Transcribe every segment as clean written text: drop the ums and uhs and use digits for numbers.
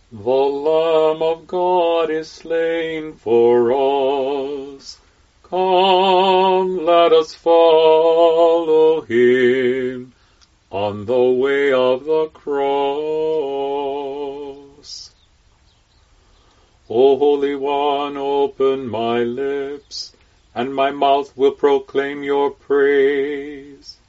The Lamb of God is slain for us. Come, let us follow him on the way of the cross. O Holy One, open my lips, and my mouth will proclaim your praise.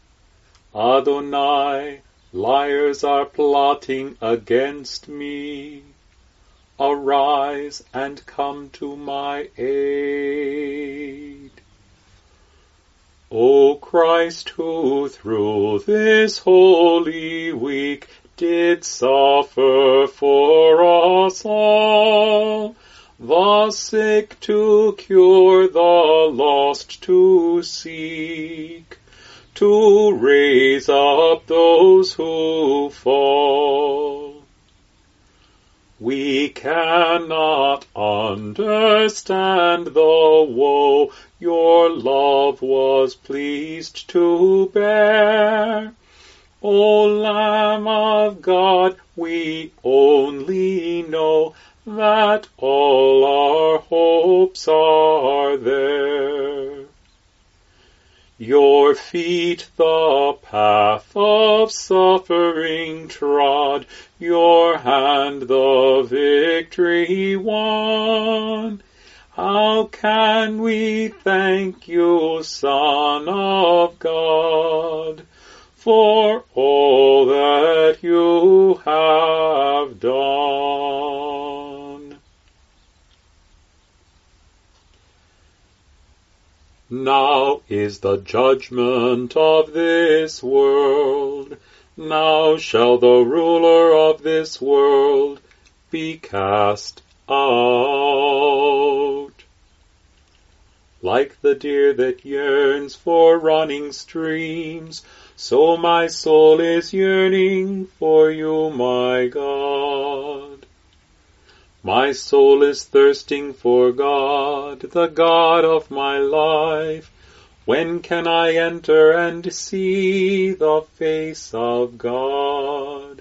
Adonai, liars are plotting against me. Arise and come to my aid. O Christ, who through this holy week did suffer for us all, the sick to cure, the lost to seek, to raise up those who fall. We cannot understand the woe your love was pleased to bear. O Lamb of God, we only know that all our hopes are there. Your feet the path of suffering trod, your hand the victory won. How can we thank you, Son of God, for all that you have done? Now is the judgment of this world. Now shall the ruler of this world be cast out. Like the deer that yearns for running streams, so my soul is yearning for you, my God. My soul is thirsting for God, the God of my life. When can I enter and see the face of God?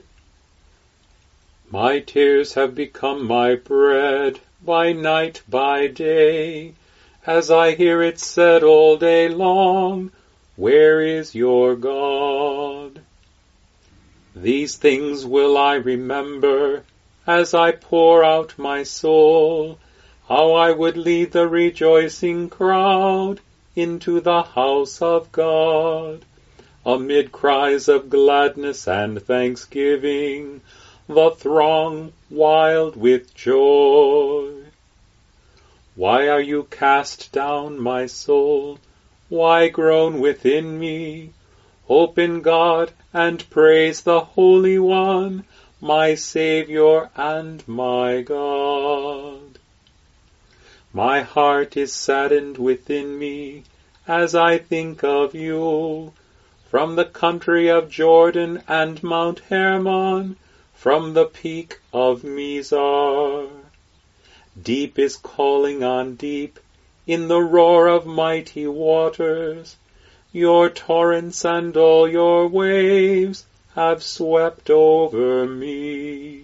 My tears have become my bread, by night, by day, as I hear it said all day long, where is your God? These things will I remember, as I pour out my soul, how I would lead the rejoicing crowd into the house of God, amid cries of gladness and thanksgiving, the throng wild with joy. Why are you cast down, my soul? Why groan within me? Hope in God and praise the Holy One, my Saviour and my God. My heart is saddened within me as I think of you, from the country of Jordan and Mount Hermon, from the peak of Mizar. Deep is calling on deep in the roar of mighty waters. Your torrents and all your waves have swept over me.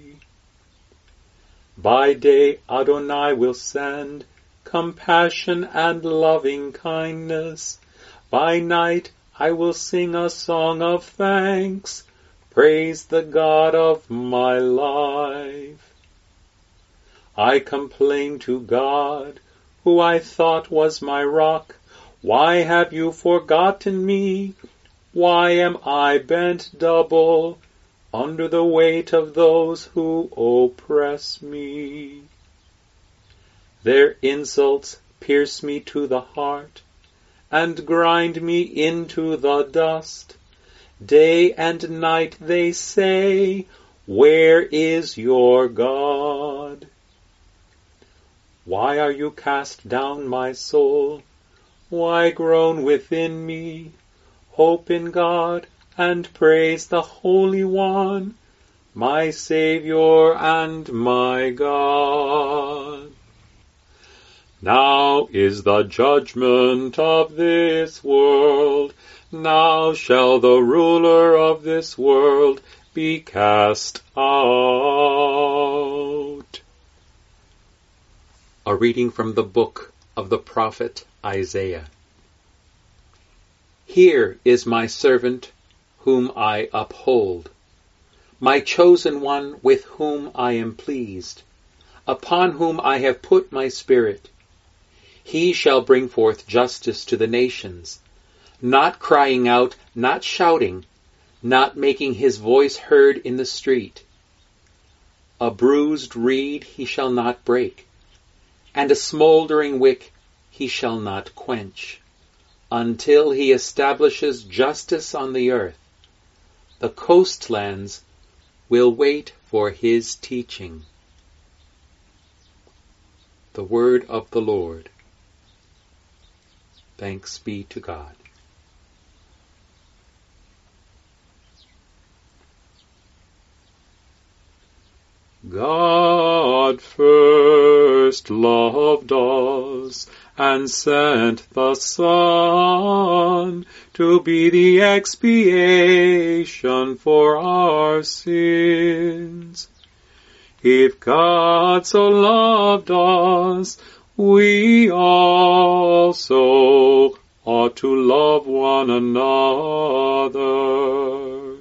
By day Adonai will send compassion and loving kindness. By night I will sing a song of thanks, praise the God of my life. I complain to God, who I thought was my rock. Why have you forgotten me? Why am I bent double under the weight of those who oppress me? Their insults pierce me to the heart and grind me into the dust. Day and night they say, where is your God? Why are you cast down, my soul? Why groan within me? Hope in God and praise the Holy One, my Saviour and my God. Now is the judgment of this world. Now shall the ruler of this world be cast out. reading from the book of the prophet Isaiah. Here is my servant whom I uphold, my chosen one with whom I am pleased, upon whom I have put my spirit. He shall bring forth justice to the nations, not crying out, not shouting, not making his voice heard in the street. A bruised reed he shall not break, and a smoldering wick he shall not quench, until he establishes justice on the earth. The coastlands will wait for his teaching. The word of the Lord. Thanks be to God. God first loved us and sent the Son to be the expiation for our sins. If God so loved us, we also ought to love one another.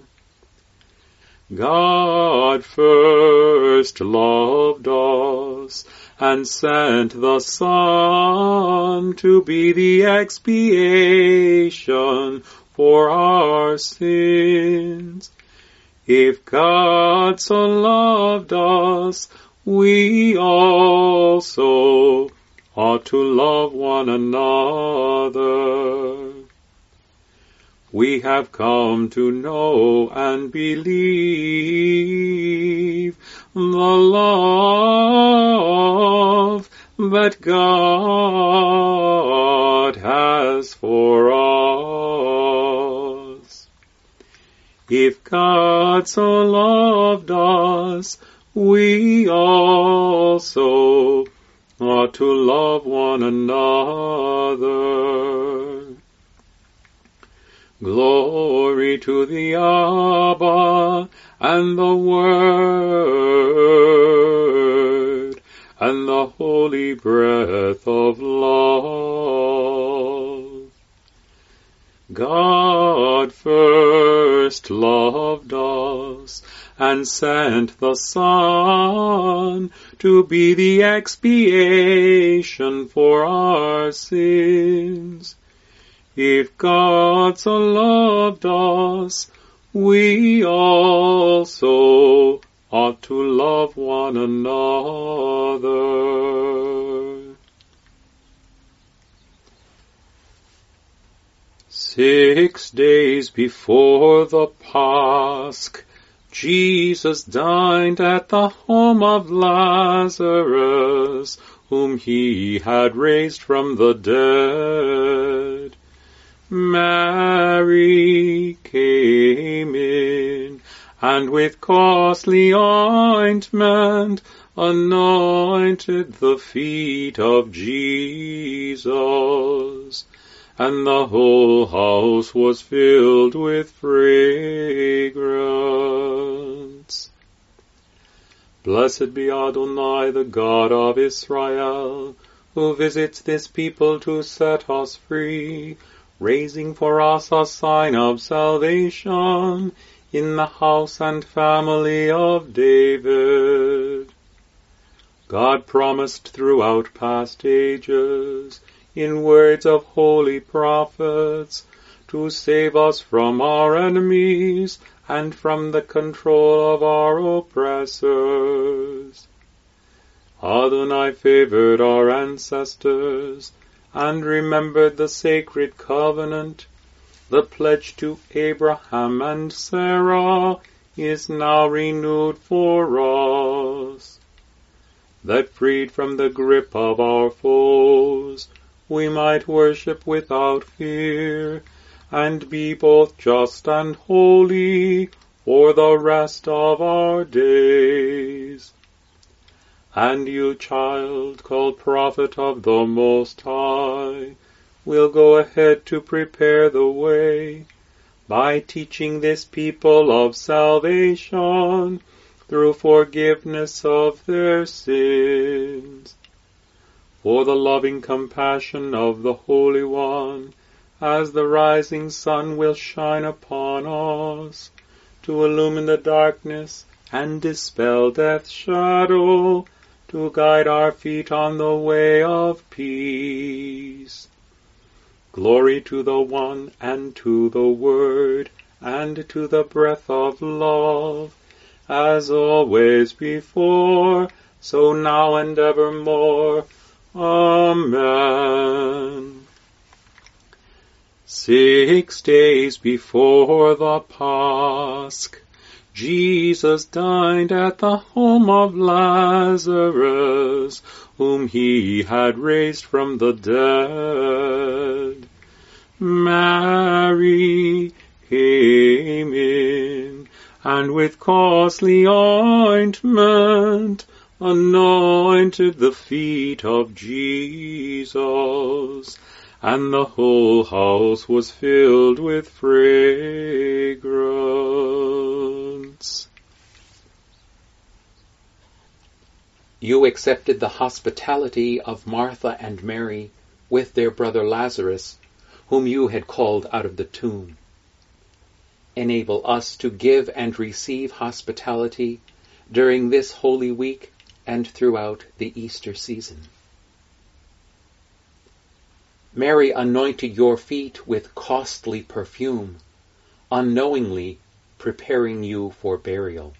God first loved us and sent the Son to be the expiation for our sins. If God so loved us, we also ought to love one another. We have come to know and believe the love that God has for us. If God so loved us, we also ought to love one another. Glory to the Abba and the Word and the holy breath of love. God first loved us and sent the Son to be the expiation for our sins. If God so loved us, we also ought to love one another. 6 days before the Pasch, Jesus dined at the home of Lazarus, whom he had raised from the dead. Mary came in, and with costly ointment anointed the feet of Jesus, and the whole house was filled with fragrance. Blessed be Adonai, the God of Israel, who visits this people to set us free, raising for us a sign of salvation in the house and family of David. God promised throughout past ages, in words of holy prophets, to save us from our enemies and from the control of our oppressors. Adonai favored our ancestors and remembered the sacred covenant. The pledge to Abraham and Sarah is now renewed for us, that freed from the grip of our foes, we might worship without fear, and be both just and holy for the rest of our days. And you, child, called prophet of the Most High, will go ahead to prepare the way, by teaching this people of salvation through forgiveness of their sins. for the loving compassion of the Holy One, as the rising sun will shine upon us, to illumine the darkness and dispel death's shadow, to guide our feet on the way of peace. Glory to the One, and to the Word, and to the breath of love, as always before, so now and evermore. Amen. 6 days before the Pasch, Jesus dined at the home of Lazarus, whom he had raised from the dead. Mary came in, and with costly ointment anointed the feet of Jesus, and the whole house was filled with fragrance. You accepted the hospitality of Martha and Mary with their brother Lazarus, whom you had called out of the tomb. Enable us to give and receive hospitality during this Holy Week and throughout the Easter season. Mary anointed your feet with costly perfume, unknowingly preparing you for burial.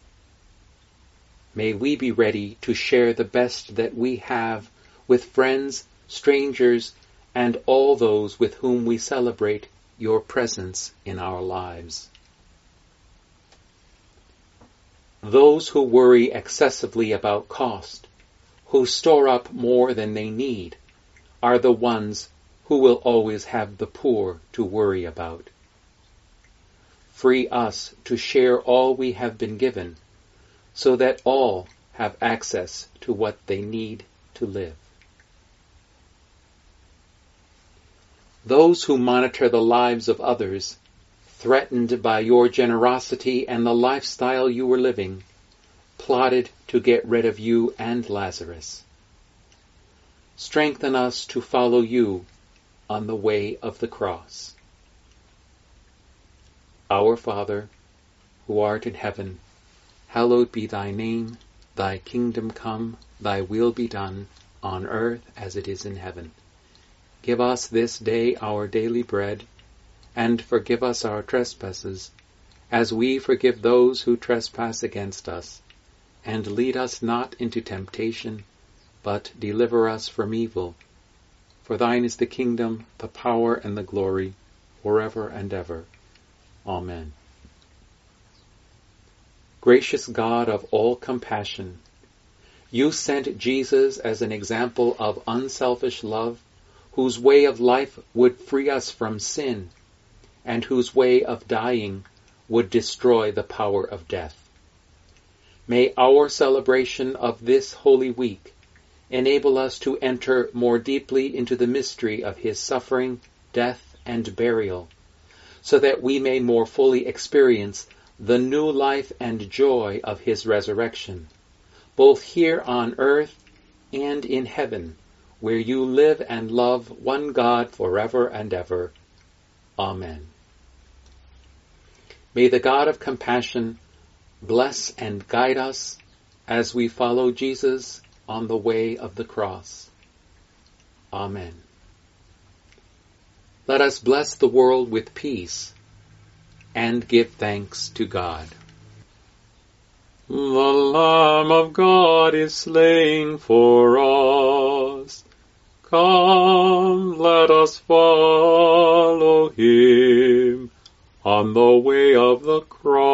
May we be ready to share the best that we have with friends, strangers, and all those with whom we celebrate your presence in our lives. Those who worry excessively about cost, who store up more than they need, are the ones who will always have the poor to worry about. Free us to share all we have been given, so that all have access to what they need to live. Those who monitor the lives of others, threatened by your generosity and the lifestyle you were living, plotted to get rid of you and Lazarus. Strengthen us to follow you on the way of the cross. Our Father, who art in heaven, hallowed be thy name. Thy kingdom come, thy will be done, on earth as it is in heaven. Give us this day our daily bread, and forgive us our trespasses, as we forgive those who trespass against us. And lead us not into temptation, but deliver us from evil. For thine is the kingdom, the power, and the glory, forever and ever. Amen. Gracious God of all compassion, you sent Jesus as an example of unselfish love, whose way of life would free us from sin, and whose way of dying would destroy the power of death. May our celebration of this Holy Week enable us to enter more deeply into the mystery of his suffering, death, and burial, so that we may more fully experience the new life and joy of his resurrection, both here on earth and in heaven, where you live and love one God forever and ever. Amen. May the God of compassion bless and guide us as we follow Jesus on the way of the cross. Amen. Let us bless the world with peace and give thanks to God. The Lamb of God is slain for us. Come, let us follow him on the way of the cross.